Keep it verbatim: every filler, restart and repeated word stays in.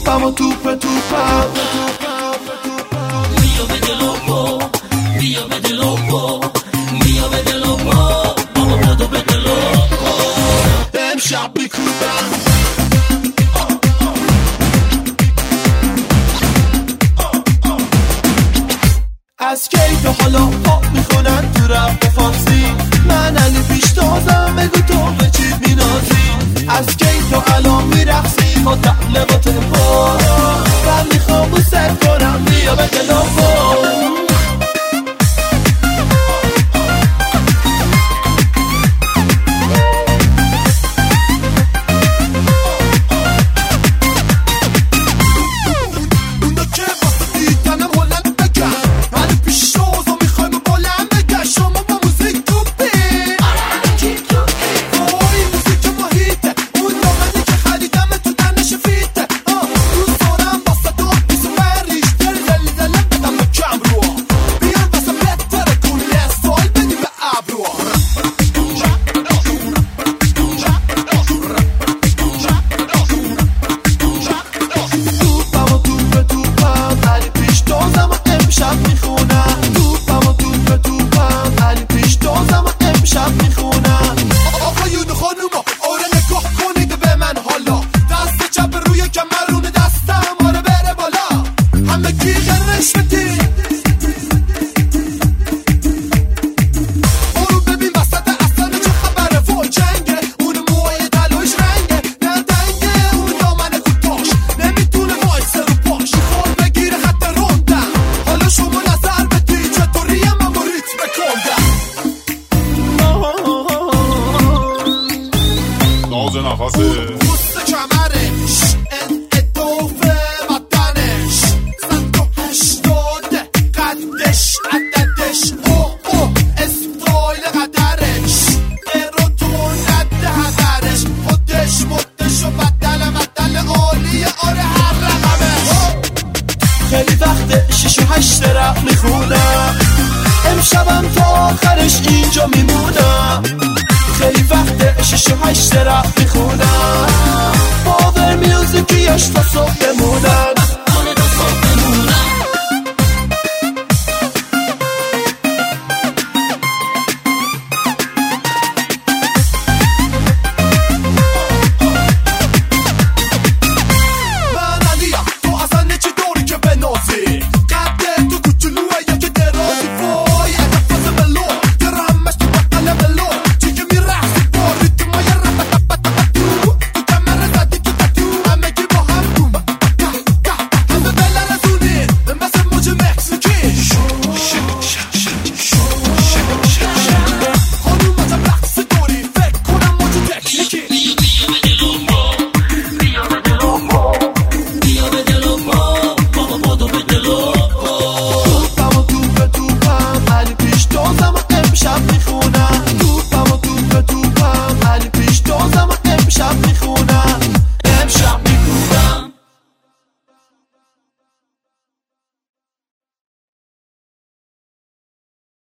توپم و توپ توپم بیا به دلوپو بیا به دلوپو بیا به دلوپو بابا بدو به دلوپو امشب میکوبم از کیف و حالا پاپ میخونن تو رپ فارسی من علی پیشتازم بگو تو به چی مینازی از کیف و الان میرقصی با دقله با تمپا من میخوام بو سر کنم بیا به دلوپو پوست کمرش انعطاف بدنش صد و هشتاد قدش عددش او او استایل قدرش اراتون رد هدرش خودش مدش و بدل بدل عالیه آره هر رقمش خیلی وقت شش و هشت رق میخونم امشبم تا آخرش اینجا میمونم خیلی وقت شش و هشت رق میخونم باور میوزیکیش تا صبح بمونم میخونم توپم و توپ توپم علی پیشتازم و امشب میخونم